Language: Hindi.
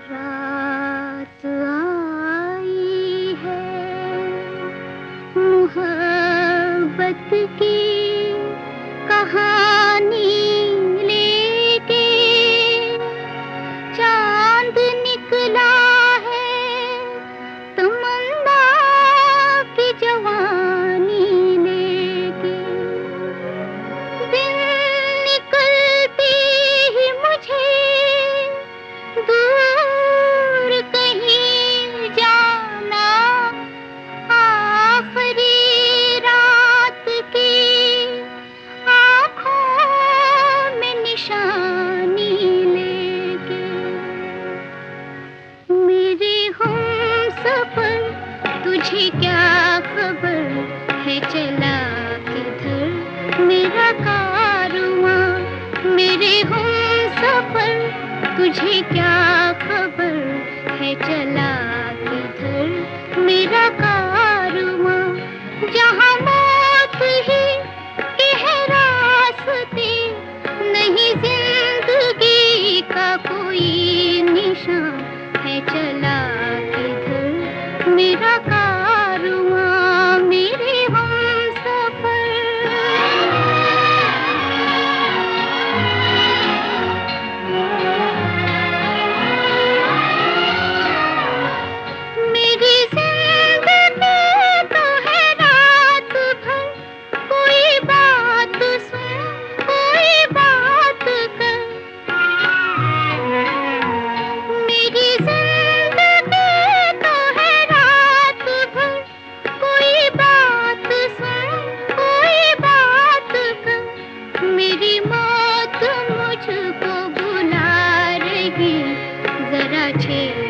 रात आई है मोहब्बत की कहानी लेके। चांद निकला है तमन्ना की जवानी लेके। दिन निकलती ही मुझे दूर कहीं जाना। आखिरी रात की आँखों में निशानी लेके। मेरे हमसफर तुझे क्या खबर है चला किधर मेरा कारवां। मेरे हमसफर तुझे क्या खबर है चला किधर मेरा कारवां। जहाँ मौत ही के है रास्ते नहीं जिंदगी का कोई निशान है चला किधर मेरा कारवां। मेरे हमसफर मेरी जिंदगी तो है रात भर कोई बात सुन कोई बात कर। मेरी जिंदगी तो है रात भर कोई बात सुन कोई बात कर। मेरी मौत मुझको बुला रही जरा छेड़